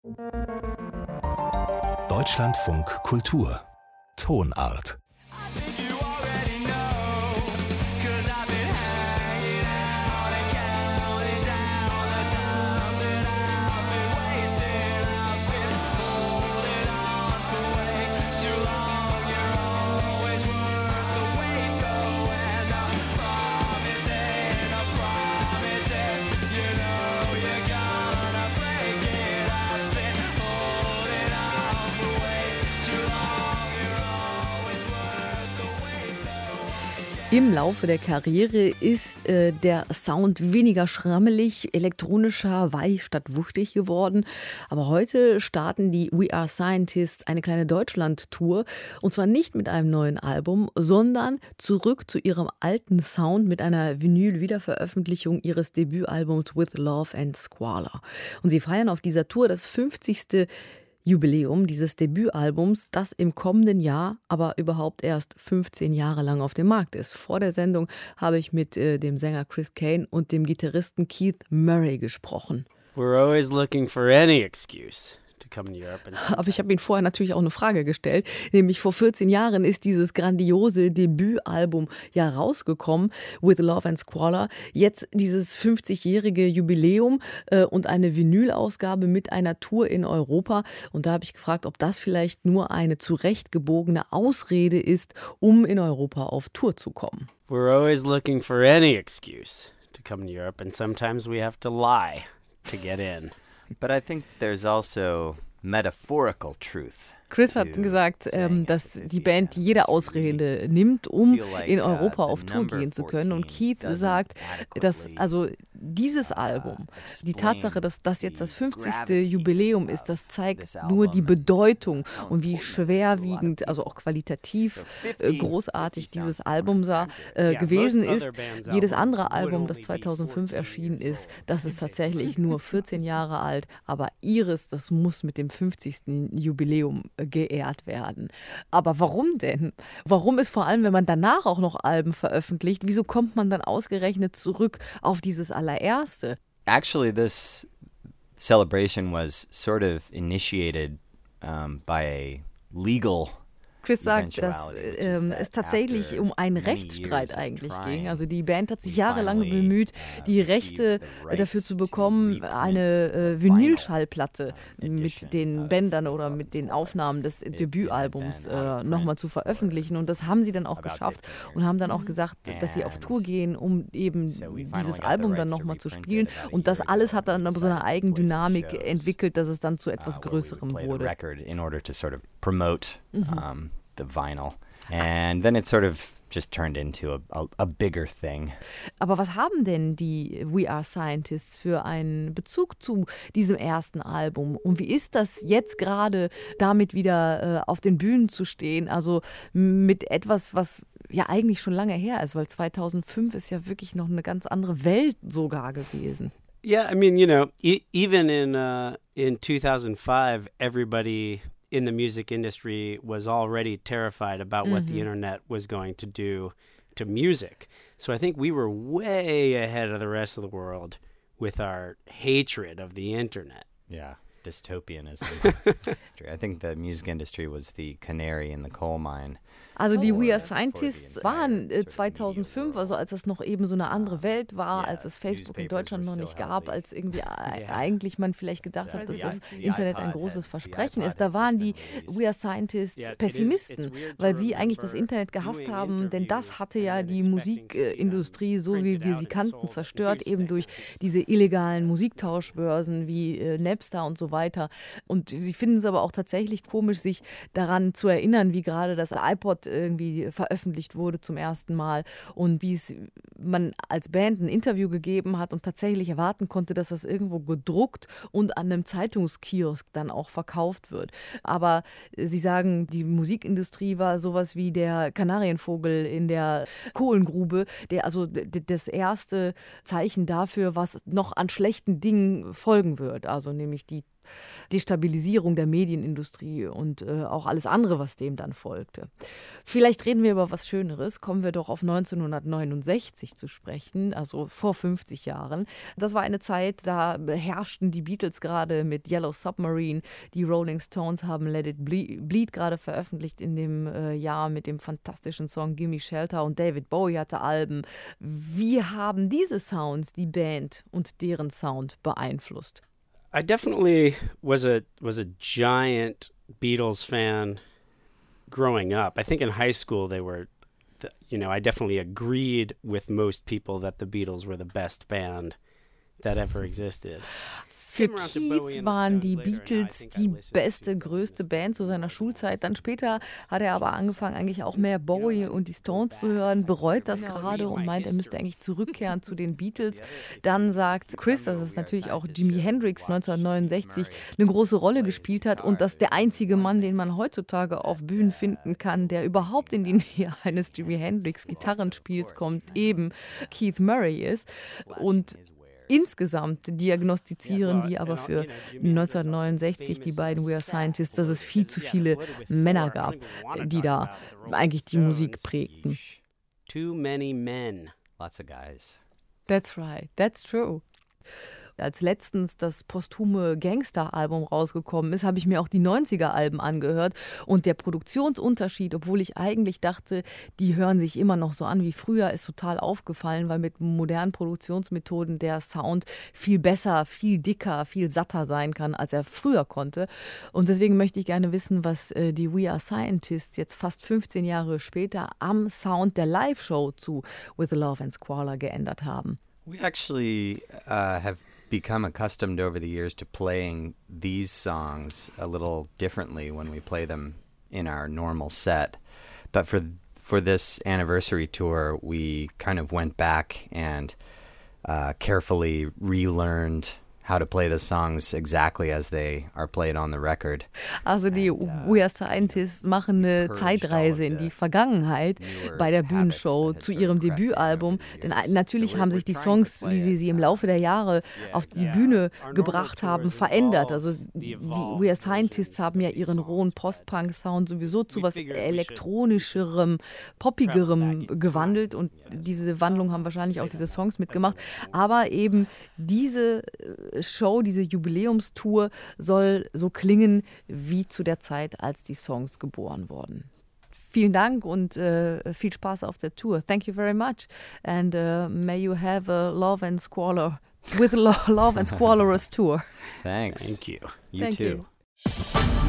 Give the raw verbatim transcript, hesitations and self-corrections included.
Deutschlandfunk Kultur Tonart. Im Laufe der Karriere ist äh, der Sound weniger schrammelig, elektronischer, weich statt wuchtig geworden. Aber heute starten die We Are Scientists eine kleine Deutschland-Tour. Und zwar nicht mit einem neuen Album, sondern zurück zu ihrem alten Sound mit einer Vinyl-Wiederveröffentlichung ihres Debütalbums With Love and Squalor. Und sie feiern auf dieser Tour das fünfzigste Jubiläum dieses Debütalbums, das im kommenden Jahr aber überhaupt erst fünfzehn Jahre lang auf dem Markt ist. Vor der Sendung habe ich mit äh, dem Sänger Chris Kane und dem Gitarristen Keith Murray gesprochen. We're always looking for any excuse. Aber ich habe Ihnen vorher natürlich auch eine Frage gestellt, nämlich vor vierzehn Jahren ist dieses grandiose Debütalbum ja rausgekommen, With Love and Squalor. Jetzt dieses fünfzigjährige Jubiläum äh, und eine Vinylausgabe mit einer Tour in Europa. Und da habe ich gefragt, ob das vielleicht nur eine zurechtgebogene Ausrede ist, um in Europa auf Tour zu kommen. We're always looking for any excuse to come to Europe and sometimes we have to lie to get in. But I think there's also metaphorical truth. Chris hat gesagt, ähm, dass die Band jede Ausrede nimmt, um in Europa auf Tour gehen zu können. Und Keith sagt, dass also dieses Album, die Tatsache, dass das jetzt das fünfzigste Jubiläum ist, das zeigt nur die Bedeutung und wie schwerwiegend, also auch qualitativ äh, großartig dieses Album sah, äh, gewesen ist. Jedes andere Album, das zweitausendfünf erschienen ist, das ist tatsächlich nur vierzehn Jahre alt. Aber ihres, das muss mit dem fünfzigsten Jubiläum geehrt werden. Aber warum denn? Warum ist vor allem, wenn man danach auch noch Alben veröffentlicht, wieso kommt man dann ausgerechnet zurück auf dieses allererste? Actually, this celebration was sort of initiated um, by a legal Chris sagt, dass äh, es tatsächlich um einen Rechtsstreit eigentlich ging. Also die Band hat sich jahrelang bemüht, die Rechte dafür zu bekommen, eine äh, Vinylschallplatte mit den Bändern oder mit den Aufnahmen des Debütalbums äh, nochmal zu veröffentlichen. Und das haben sie dann auch geschafft und haben dann auch gesagt, dass sie auf Tour gehen, um eben dieses Album dann nochmal zu spielen. Und das alles hat dann aber so eine Eigendynamik entwickelt, dass es dann zu etwas Größerem wurde. Mhm. The vinyl. And then it sort of just turned into a, a, a bigger thing. Aber was haben denn die We Are Scientists für einen Bezug zu diesem ersten Album? Und wie ist das jetzt gerade, damit wieder äh, auf den Bühnen zu stehen? Also mit etwas, was ja eigentlich schon lange her ist, weil zweitausendfünf ist ja wirklich noch eine ganz andere Welt sogar gewesen. Yeah, I mean, you know, e- even in uh, in two thousand five, everybody in the music industry was already terrified about what mm-hmm. the internet was going to do to music. So I think we were way ahead of the rest of the world with our hatred of the internet. Yeah, dystopianism. I think the music industry was the canary in the coal mine. Also die We Are Scientists waren äh, zweitausendfünf, also als es noch eben so eine andere Welt war, als es Facebook in Deutschland noch nicht gab, als irgendwie äh, eigentlich man vielleicht gedacht hat, dass das Internet ein großes Versprechen ist. Da waren die We Are Scientists Pessimisten, weil sie eigentlich das Internet gehasst haben, denn das hatte ja die Musikindustrie, so wie wir sie kannten, zerstört, eben durch diese illegalen Musiktauschbörsen wie äh, Napster und so weiter. Und sie finden es aber auch tatsächlich komisch, sich daran zu erinnern, wie gerade das iPod irgendwie veröffentlicht wurde zum ersten Mal und wie es man als Band ein Interview gegeben hat und tatsächlich erwarten konnte, dass das irgendwo gedruckt und an einem Zeitungskiosk dann auch verkauft wird. Aber sie sagen, die Musikindustrie war sowas wie der Kanarienvogel in der Kohlengrube, der also das erste Zeichen dafür, was noch an schlechten Dingen folgen wird, also nämlich die Destabilisierung der Medienindustrie und äh, auch alles andere, was dem dann folgte. Vielleicht reden wir über was Schöneres. Kommen wir doch auf neunzehnhundertneunundsechzig zu sprechen, also vor fünfzig Jahren. Das war eine Zeit, da herrschten die Beatles gerade mit Yellow Submarine. Die Rolling Stones haben Let It Bleed, Bleed gerade veröffentlicht in dem äh, Jahr mit dem fantastischen Song Gimme Shelter, und David Bowie hatte Alben. Wie haben diese Sounds die Band und deren Sound beeinflusst? I definitely was a was a giant Beatles fan growing up. I think in high school they were, the, you know, I definitely agreed with most people that the Beatles were the best band that ever existed. Für Keith waren die Beatles die beste, größte Band zu seiner Schulzeit. Dann später hat er aber angefangen, eigentlich auch mehr Bowie und die Stones zu hören, bereut das gerade und meint, er müsste eigentlich zurückkehren zu den Beatles. Dann sagt Chris, dass es natürlich auch Jimi Hendrix neunzehnhundertneunundsechzig eine große Rolle gespielt hat und dass der einzige Mann, den man heutzutage auf Bühnen finden kann, der überhaupt in die Nähe eines Jimi Hendrix Gitarrenspiels kommt, eben Keith Murray ist. Und insgesamt diagnostizieren die aber für neunzehnhundertneunundsechzig die beiden We Are Scientists, dass es viel zu viele Männer gab, die da eigentlich die Musik prägten. Too many men. Lots of guys. That's right, that's true. Als letztens das posthume Gangster-Album rausgekommen ist, habe ich mir auch die neunziger-Alben angehört. Und der Produktionsunterschied, obwohl ich eigentlich dachte, die hören sich immer noch so an wie früher, ist total aufgefallen, weil mit modernen Produktionsmethoden der Sound viel besser, viel dicker, viel satter sein kann, als er früher konnte. Und deswegen möchte ich gerne wissen, was äh, die We Are Scientists jetzt fast fünfzehn Jahre später am Sound der Live-Show zu With Love and Squalor geändert haben. We actually uh, have become accustomed over the years to playing these songs a little differently when we play them in our normal set. But for for this anniversary tour, we kind of went back and uh, carefully relearned how to play the songs exactly as they are played on the record. Also die And, uh, We Are Scientists machen eine Zeitreise in die Vergangenheit bei der Bühnenshow zu ihrem Debütalbum. Denn natürlich haben sich die Songs, wie sie sie im Laufe der Jahre auf die Bühne gebracht haben, verändert. Also die We Are Scientists haben ja ihren rohen Post-Punk-Sound sowieso zu was elektronischerem, poppigerem gewandelt. Und diese Wandlung haben wahrscheinlich auch diese Songs mitgemacht. Aber eben diese Show, diese Jubiläumstour soll so klingen wie zu der Zeit, als die Songs geboren wurden. Vielen Dank und äh, viel Spaß auf der Tour. Thank you very much and uh, may you have a Love and Squalor with lo- Love and Squalorous tour. Thanks. Thank you. You Thank too. you.